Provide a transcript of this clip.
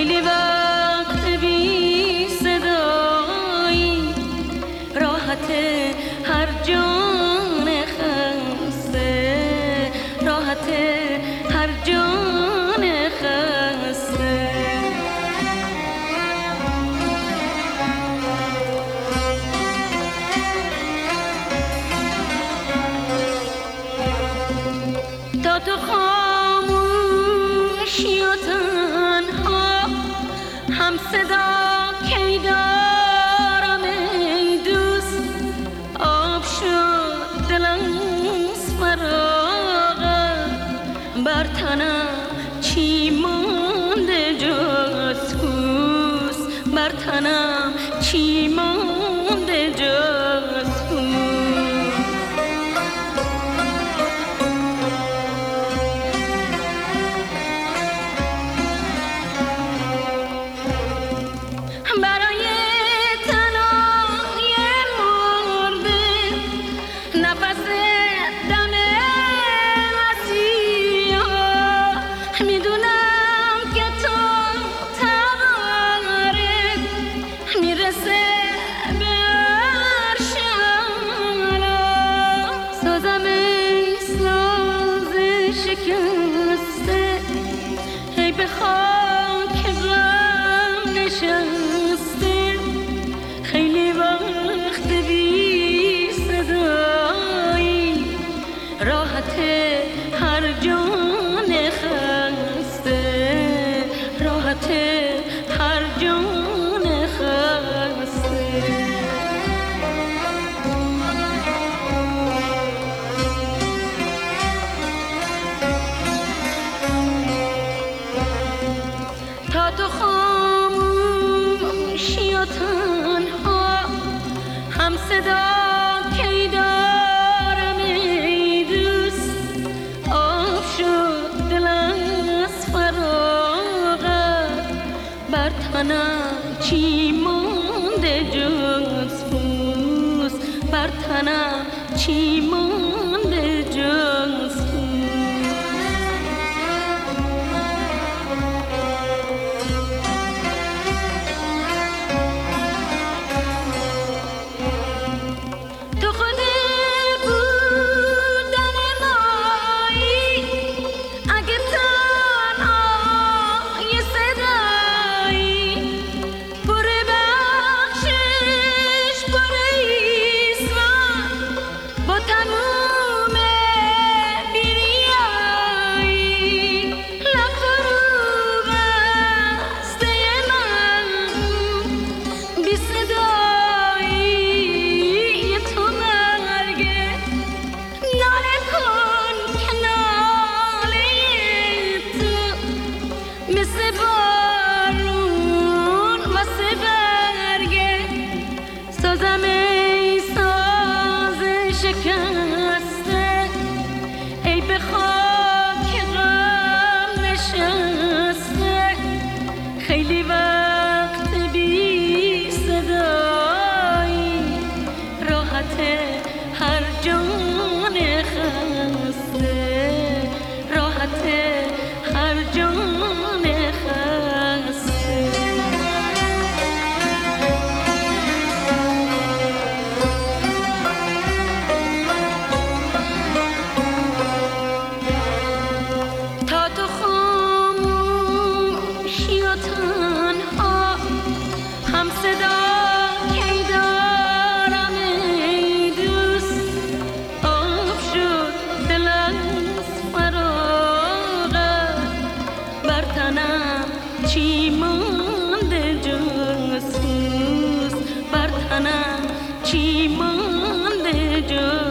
خیلی وقت بی صدایی، راحت هر جان خسته، راحت هر جان خسته. تا تو خاموشی و تنها هم صدا کی دارم ای دوست، آب شد دلم از فراغت، بر تنم چی مانده جز پوست، بر تنم چی مانده جز پوست. برای تنهای مرده نفس دم مسیحا، میدونم که تو تباره میرسه به عرش اعلا. سازم ای ساز شکسته، ای به خاک غم نشسته، خیلی وقت بی صدایی، راحت هر جان خسته، راحت هر جان خسته. تا تو خاموشی و تنها هم صدا کی دارم ای دوست، آب شد دلم از فراغت، بر تنم چی مانده جز پوست، بر تنم چی مانده جز پوست. تو خود بودن مایی، اگه تنهای صدایی، پر بخشش پر ایسمان، با تموم بیریایی، لب فرو بسته من بی صدایی تو مرگه، ناله کن که ناله تو مثل بارون واسه برگه. سازم ای ساز شکسته، ای به خاک غم نشسته، خیلی وقت بی صدایی، راحت هر جان خسته، راحت هر جان خسته. تا تو خاموشی و تنها هم صدا کی دارم ای دوست، آب شد دلم از فراغت، بر تنم چی مانده جز پوست، بر تنم چی مانده جز